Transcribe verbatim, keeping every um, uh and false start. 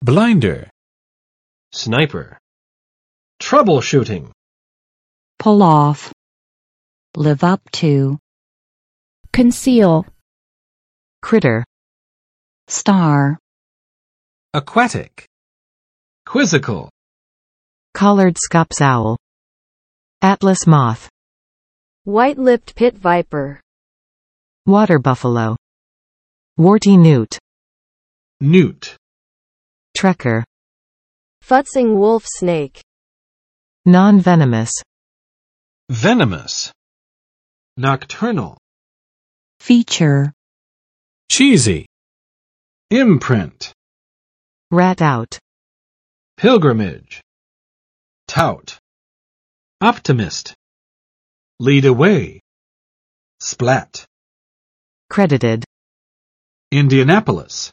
blinder, sniper, troubleshooting, pull off, live up to, conceal, critter, star, aquatic, quizzical, collared scops owl, atlas moth, white-lipped pit viper, water buffalo, warty newt, newt, trekker, futzing wolf snake, non-venomous, venomous, nocturnal, feature, cheesy, imprint, rat out, pilgrimage, tout, optimist, lead away, splat, credited, Indianapolis.